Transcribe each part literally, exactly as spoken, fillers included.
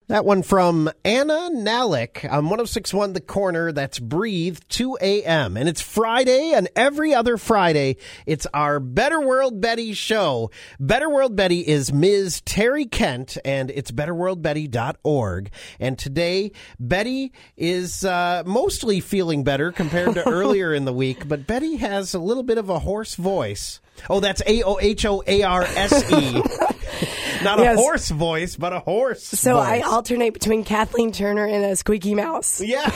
That one from Anna Nalick on one oh six point one The Corner. That's Breathe, two a.m. And it's Friday, and every other Friday, it's our Better World Betty show. Better World Betty is Miz Terry Kent, and it's better world betty dot org. And today, Betty is uh, mostly feeling better compared to earlier in the week, but Betty has a little bit of a hoarse voice. Oh, that's A O H O A R S E. Not a yes. horse voice, but a horse So voice. I alternate between Kathleen Turner and a squeaky mouse. Yes.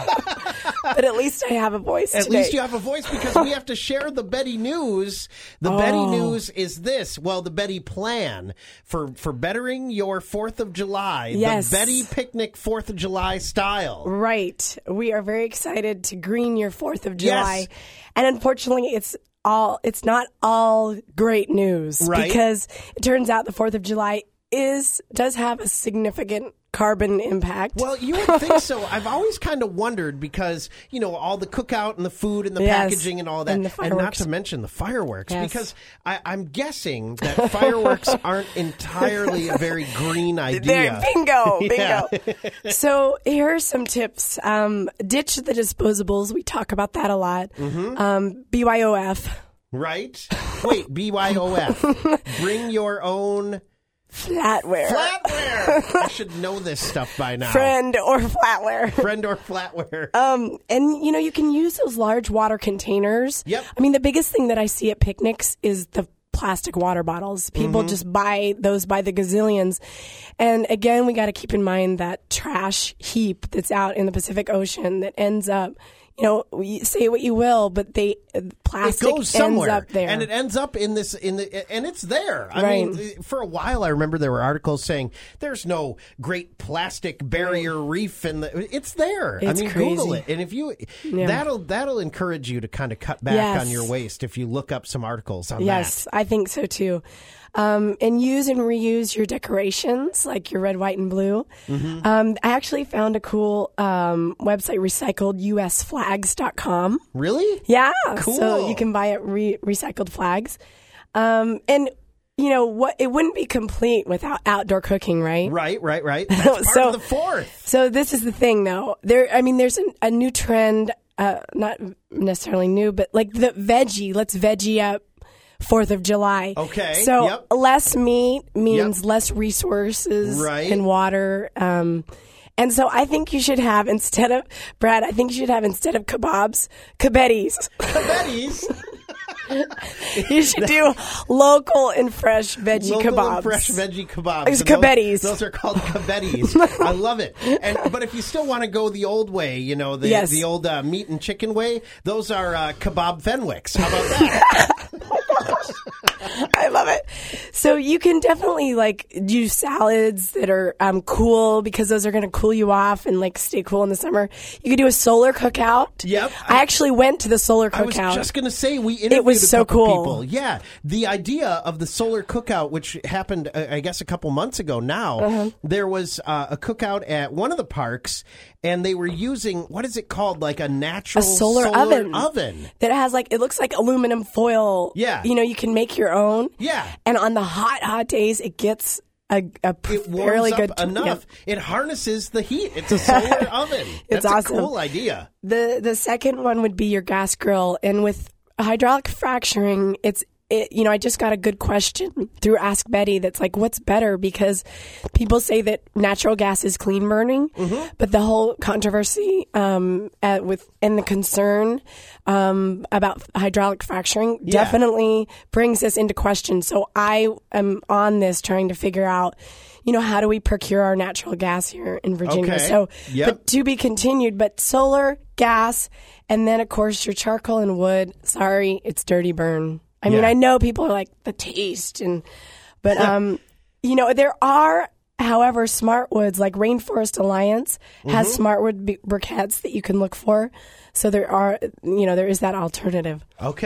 But at least I have a voice At today. least you have a voice, because we have to share the Betty news. The oh. Betty news is this. Well, the Betty plan for, for bettering your fourth of July. Yes. The Betty picnic fourth of July style. Right. We are very excited to green your fourth of July. Yes. And unfortunately, it's all it's not all great news, right? Because it turns out the fourth of July is does have a significant carbon impact. Well, you would think so. I've always kind of wondered because, you know, all the cookout and the food and the yes. packaging and all that. And, and not to mention the fireworks. Yes. Because I, I'm guessing that fireworks aren't entirely a very green idea. They're, bingo, bingo. Yeah. So here are some tips. Um, ditch the disposables. We talk about that a lot. Mm-hmm. Um, B Y O F. Right? Wait, B Y O F. Bring your own... Flatware. Flatware. I should know this stuff by now. Friend or flatware. Friend or flatware. Um, and, you know, you can use those large water containers. Yep. I mean, the biggest thing that I see at picnics is the plastic water bottles. People mm-hmm. just buy those by the gazillions. And again, we got to keep in mind that trash heap that's out in the Pacific Ocean that ends up, you know, you say what you will, but they plastic it goes somewhere, ends up there, and it ends up in this in the and it's there. I right. mean, for a while, I remember there were articles saying there's no Great Plastic Barrier Reef, and the, it's there. It's I mean, crazy. Google it, and if you yeah. that'll that'll encourage you to kind of cut back yes. on your waste if you look up some articles on yes, that. Yes, I think so too. Um, and use and reuse your decorations, like your red, white, and blue. Mm-hmm. Um, I actually found a cool um, website, recycled U S flags dot com. Really? Yeah. Cool. So you can buy it re- recycled flags. Um, and, you know, what it wouldn't be complete without outdoor cooking, right? Right, right, right. That's part so, of the fourth. So this is the thing, though. There, I mean, there's an, a new trend, uh, not necessarily new, but like the veggie, let's veggie up fourth of July. Okay. So yep. less meat means yep. less resources right. and water. Um, and so I think you should have, instead of, Brad, I think you should have, instead of kebabs, kabettis. Kabettis? You should do local and fresh veggie local kebabs. And fresh veggie kebabs. It's kabettis. Those, those are called kabettis. I love it. And but if you still want to go the old way, you know, the yes. the old uh, meat and chicken way, those are uh, kebab Fenwicks. How about that? I love it. So you can definitely like do salads that are um, cool, because those are going to cool you off and like stay cool in the summer. You could do a solar cookout. Yep. I, I actually went to the solar cookout. I was just going to say, we interviewed it was a so couple cool. people. Yeah. The idea of the solar cookout, which happened, uh, I guess, a couple months ago now, uh-huh. there was uh, a cookout at one of the parks, and they were using, what is it called? Like a natural a solar, solar oven. oven. That has like, it looks like aluminum foil. Yeah. You know, you can make your own. Yeah. And on the hot, hot days, it gets a, a it fairly warms good up enough. Yep. It harnesses the heat. It's a solar oven. It's That's awesome. a cool idea. The the second one would be your gas grill, and with hydraulic fracturing, it's it, you know, I just got a good question through Ask Betty that's like, what's better? Because people say that natural gas is clean burning, mm-hmm. but the whole controversy um, at, with and the concern um, about hydraulic fracturing yeah. definitely brings this into question. So I am on this trying to figure out, you know, how do we procure our natural gas here in Virginia? Okay. So, yep. but to be continued, but solar, gas, and then, of course, your charcoal and wood. Sorry, it's dirty burn. I yeah. mean, I know people are like, the taste, and but, um, you know, there are, however, smart woods, like Rainforest Alliance has mm-hmm. smart wood b- briquettes that you can look for. So there are, you know, there is that alternative. Okay.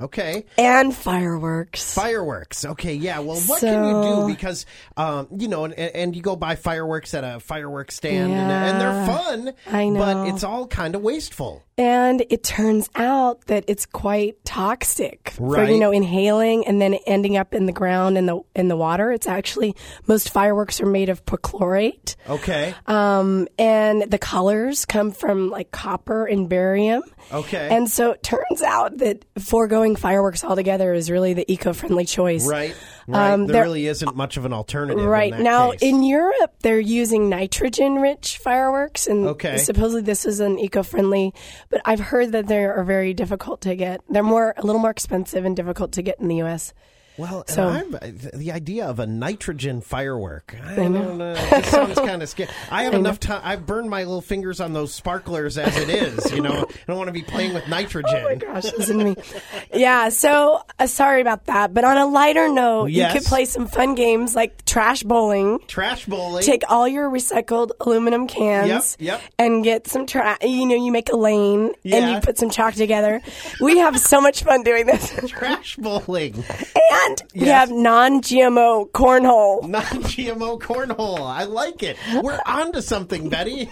Okay. And fireworks. Fireworks. Okay, yeah. Well, what So- can you do? Because, um, you know, and, and you go buy fireworks at a fireworks stand, and, and they're fun, I know. but it's all kind of wasteful. And it turns out that it's quite toxic for, Right. you know, inhaling and then ending up in the ground in the in the water. It's actually, most fireworks are made of perchlorate. Okay. Um, and the colors come from like copper and barium. Okay. And so it turns out that foregoing fireworks altogether is really the eco-friendly choice. Right. Right. Um, there there- really isn't much of an alternative. Right. In that Now, case. in Europe, they're using nitrogen-rich fireworks, and Okay. supposedly this is an eco-friendly, but I've heard that they are very difficult to get. They're more a little more expensive and difficult to get in the U S. Well, So- and I'm, the idea of a nitrogen firework, I don't know. It sounds kind of scary. I have enough time. I've burned my little fingers on those sparklers as it is. You know, I don't want to be playing with nitrogen. Oh my gosh, listen to me. Yeah, so uh, sorry about that. But on a lighter note, Yes. you could play some fun games like trash bowling. Trash bowling. Take all your recycled aluminum cans Yep, yep. and get some trash. You know, you make a lane Yeah. and you put some chalk together. We have so much fun doing this. Trash bowling. And we Yes. have non-G M O cornhole. Non-G M O cornhole. I like it. We're on to something, Betty.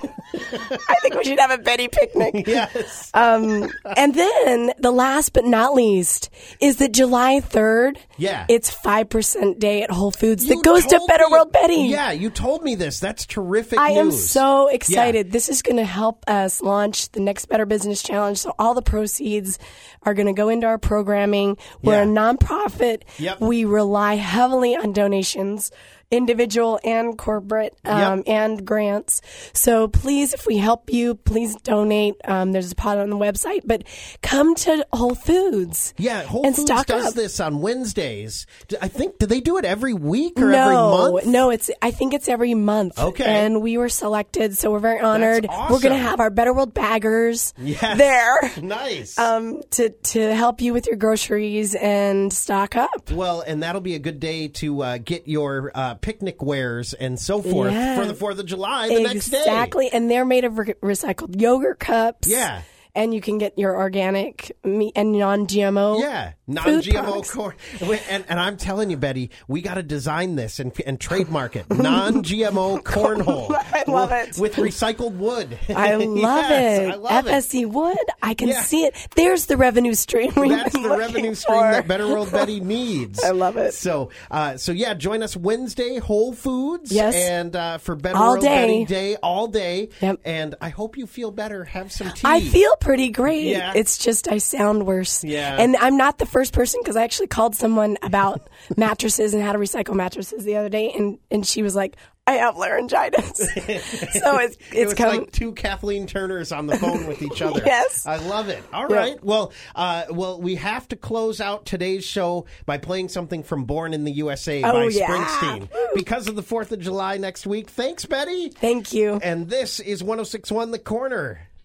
I think we should have a Betty picnic. Yes. Um, and then the last but not least is that July third, Yeah. it's five percent day at Whole Foods You that goes to told Better me- World Betty. Yeah, you told me this. That's terrific I am news. so excited. This is going to help us launch the next Better Business Challenge. So all the proceeds are going to go into our programming. We're Yeah. a nonprofit. Yep. We rely heavily on donations, individual and corporate, um, Yep. and grants. So please, if we help you, please donate. Um, there's a pot on the website, but come to Whole Foods. Yeah, Whole and Foods stock does up. this on Wednesdays. D- I think, do they do it every week or no, every month? No, it's. I think it's every month. Okay. And we were selected, so we're very honored. That's We're going to awesome. have our Better World baggers Yes. there Nice. um, to to help you with your groceries and stock up. Well, and that'll be a good day to uh, get your uh, picnic wares and so forth Yeah. for the fourth of July the next day. Exactly, and they're made of re- recycled yogurt cups. Yeah. And you can get your organic meat and non-G M O. Yeah, food non-G M O products. corn. And, and I'm telling you, Betty, we got to design this and, and trademark it. Non-G M O cornhole. I love with, it. With recycled wood. I love Yes, it. I love F it. S C Wood. I can Yeah. see it. There's the revenue stream. we've That's been the looking revenue stream for. that Better World Betty needs. I love it. So, uh, so yeah, join us Wednesday, Whole Foods, Yes. and uh, for Better All World day. Betty Day all day. Yep. And I hope you feel better. Have some tea. I feel pretty great. Yeah. It's just I sound worse. Yeah. And I'm not the first person because I actually called someone about mattresses and how to recycle mattresses the other day, and, and she was like, I have laryngitis. so it's It it's was coming. like two Kathleen Turners on the phone with each other. Yes. I love it. All Yeah. right. Well, uh, well, we have to close out today's show by playing something from Born in the U S A Oh, by yeah. Springsteen. Because of the fourth of July next week. Thanks, Betty. Thank you. And this is one oh six point one The Corner.